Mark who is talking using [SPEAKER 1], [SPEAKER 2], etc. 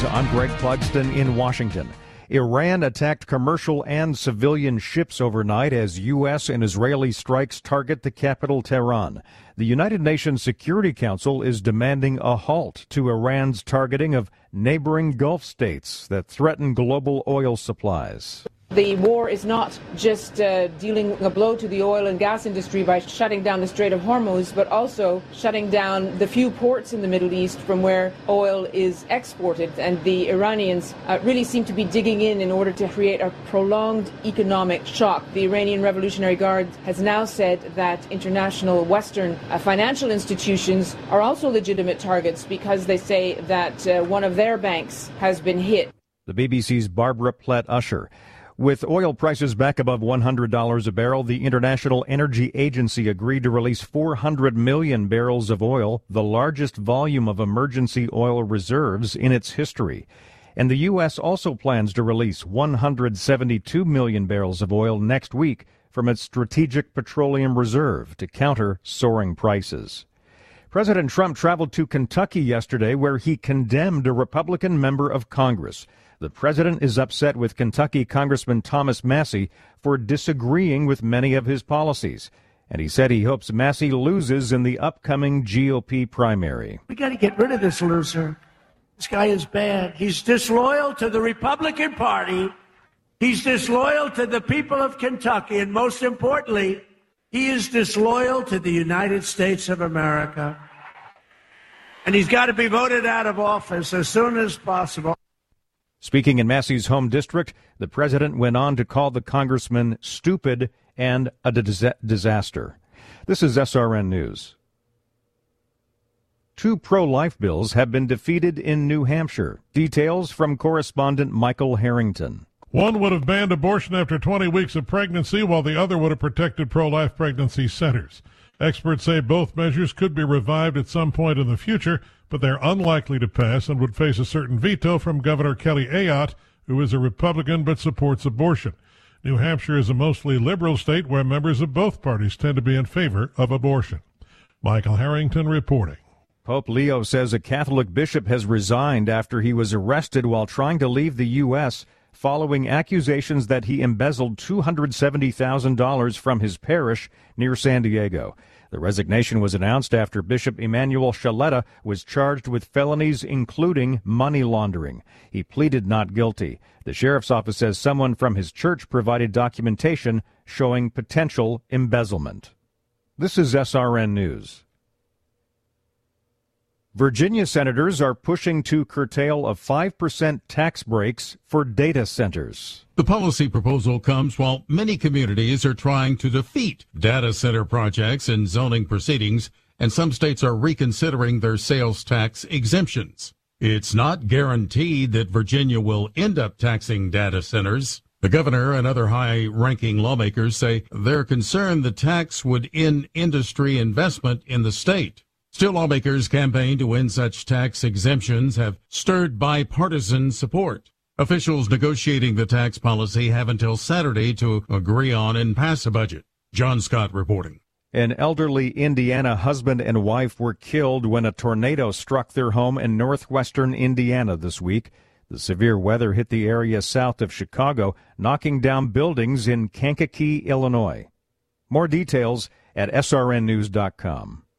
[SPEAKER 1] News. I'm Greg Clugston in Washington. Iran attacked commercial and civilian ships overnight as U.S. and Israeli strikes target the capital, Tehran. The United Nations Security Council is demanding a halt to Iran's targeting of neighboring Gulf states that threaten global oil supplies.
[SPEAKER 2] The war is not just dealing a blow to the oil and gas industry by shutting down the Strait of Hormuz, but also shutting down the few ports in the Middle East from where oil is exported. And the Iranians really seem to be digging in order to create a prolonged economic shock. The Iranian Revolutionary Guard has now said that international Western financial institutions are also legitimate targets because they say that one of their banks has been hit.
[SPEAKER 1] The BBC's Barbara Plett-Usher. With oil prices back above $100 a barrel, the International Energy Agency agreed to release 400 million barrels of oil, the largest volume of emergency oil reserves in its history. And the U.S. also plans to release 172 million barrels of oil next week from its Strategic Petroleum Reserve to counter soaring prices. President Trump traveled to Kentucky yesterday, where he condemned a Republican member of Congress. The president is upset with Kentucky Congressman Thomas Massie for disagreeing with many of his policies. And he said he hopes Massie loses in the upcoming GOP primary.
[SPEAKER 3] We got to get rid of this loser. This guy is bad. He's disloyal to the Republican Party. He's disloyal to the people of Kentucky. And most importantly, he is disloyal to the United States of America. And he's got to be voted out of office as soon as possible.
[SPEAKER 1] Speaking in Massie's home district, the president went on to call the congressman stupid and a disaster. This is SRN News. 2 pro-life bills have been defeated in New Hampshire. Details from correspondent Michael Harrington.
[SPEAKER 4] One would have banned abortion after 20 weeks of pregnancy, while the other would have protected pro-life pregnancy centers. Experts say both measures could be revived at some point in the future, but they're unlikely to pass and would face a certain veto from Governor Kelly Ayotte, who is a Republican but supports abortion. New Hampshire is a mostly liberal state where members of both parties tend to be in favor of abortion. Michael Harrington reporting.
[SPEAKER 1] Pope Leo says a Catholic bishop has resigned after he was arrested while trying to leave the U.S. following accusations that he embezzled $270,000 from his parish near San Diego. The resignation was announced after Bishop Emmanuel Shaletta was charged with felonies including money laundering. He pleaded not guilty. The sheriff's office says someone from his church provided documentation showing potential embezzlement. This is SRN News. Virginia senators are pushing to curtail a 5% tax breaks for data centers.
[SPEAKER 5] The policy proposal comes while many communities are trying to defeat data center projects in zoning proceedings, and some states are reconsidering their sales tax exemptions. It's not guaranteed that Virginia will end up taxing data centers. The governor and other high-ranking lawmakers say they're concerned the tax would end industry investment in the state. Still, lawmakers' campaign to end such tax exemptions have stirred bipartisan support. Officials negotiating the tax policy have until Saturday to agree on and pass a budget. John Scott reporting.
[SPEAKER 1] An elderly Indiana husband and wife were killed when a tornado struck their home in northwestern Indiana this week. The severe weather hit the area south of Chicago, knocking down buildings in Kankakee, Illinois. More details at srnnews.com.